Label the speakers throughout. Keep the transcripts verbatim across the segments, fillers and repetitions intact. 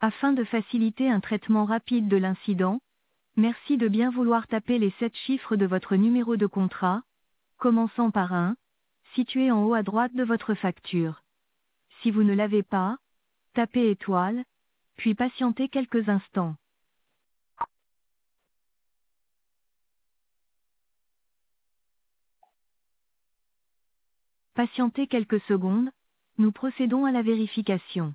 Speaker 1: Afin de faciliter un traitement rapide de l'incident, merci de bien vouloir taper les sept chiffres de votre numéro de contrat, commençant par un, situé en haut à droite de votre facture. Si vous ne l'avez pas, tapez étoile, puis patientez quelques instants. Patientez quelques secondes, nous procédons à la vérification.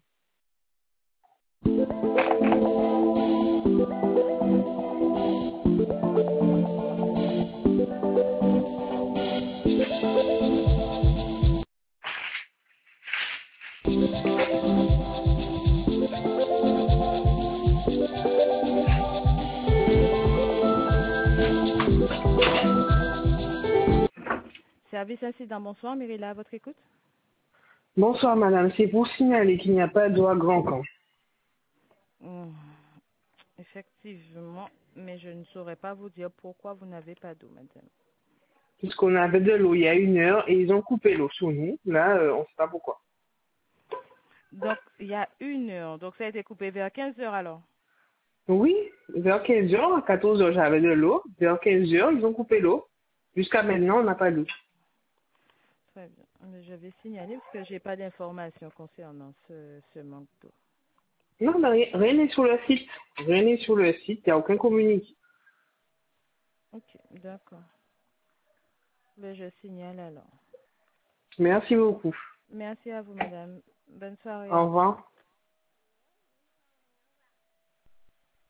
Speaker 1: Service incident, bonsoir, Myrilla, à votre écoute.
Speaker 2: Bonsoir madame, c'est pour signaler qu'il n'y a pas d'eau à Grand Camp.
Speaker 1: Hum, Effectivement, mais je ne saurais pas vous dire pourquoi vous n'avez pas d'eau, madame.
Speaker 2: Puisqu'on avait de l'eau il y a une heure et ils ont coupé l'eau sur nous. Là, euh, on ne sait pas pourquoi.
Speaker 1: Donc, il y a une heure, donc ça a été coupé vers quinze heures alors.
Speaker 2: Oui, vers quinze heures, à quatorze heures j'avais de l'eau. Vers quinze heures, ils ont coupé l'eau. Jusqu'à maintenant, on n'a pas d'eau.
Speaker 1: Très bien. Mais je vais signaler parce que j'ai pas d'informations concernant ce, ce manque d'eau.
Speaker 2: Non, mais rien rien n'est sur le site. Rien n'est sur le site, il n'y a aucun communiqué.
Speaker 1: Ok, d'accord. Mais je signale alors.
Speaker 2: Merci beaucoup.
Speaker 1: Merci à vous, madame. Bonne soirée.
Speaker 2: Au revoir.